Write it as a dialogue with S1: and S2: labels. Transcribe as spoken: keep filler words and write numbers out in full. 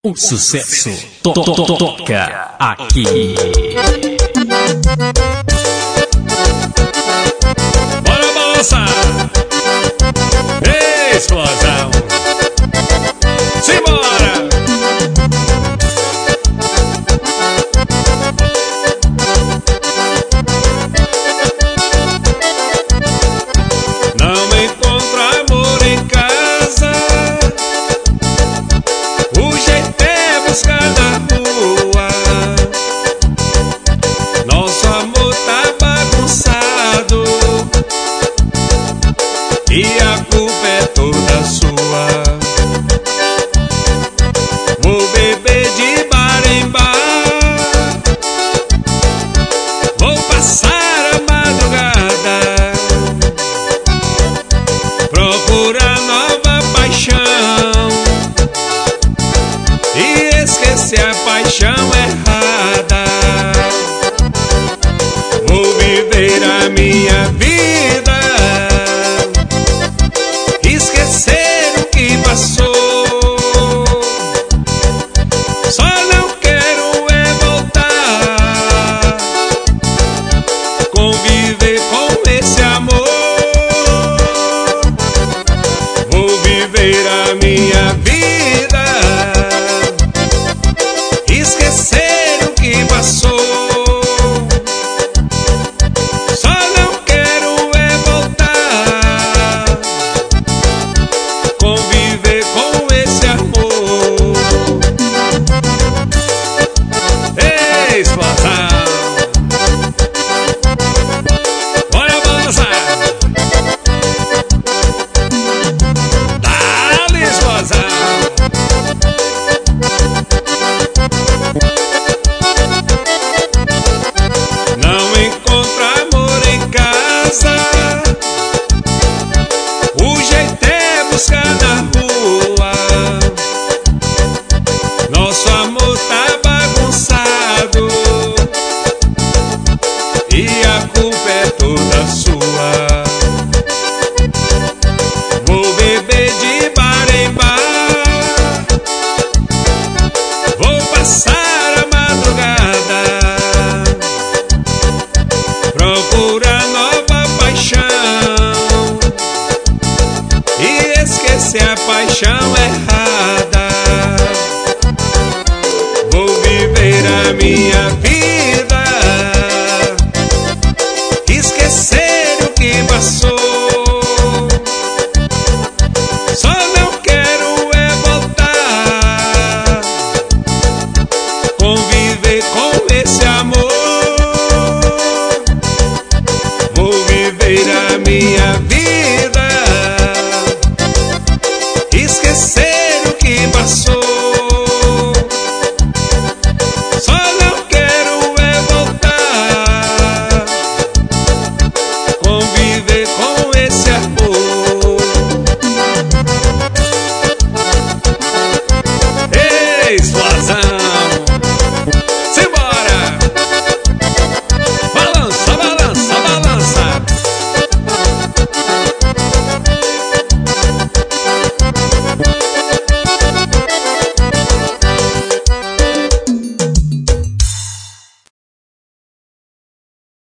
S1: O sucesso to to to toca aqui.
S2: Bora balançar! Explosão! Simbora! Não encontro amor em casa, o jeito é buscar na rua. Nosso amor tá bagunçado e a culpa é toda sua. Vou beber de bar em bar, vou passar a madrugada, procurar nova paixão e esquecer a paixão errada. Vou viver a minha vida, esquecer o que passou. Só não quero é voltar, conviver com esse amor. Vou viver a minha vida, esquecer o que passou. Só não quero é voltar, conviver com esse amor. Explosão! Bora balançar! Dá-lhe explosão! Não encontro amor em casa, o jeito é buscar na rua. Nosso amor tá bagunçado e a culpa é toda sua. Vou beber de bar em bar, vou passar a madrugada, procurar nova paixão e esquecer a paixão errada. Vou viver a minha vida, esquecer o que passou. Só não quero é voltar, conviver com esse amor. Vou viver a minha vida, esquecer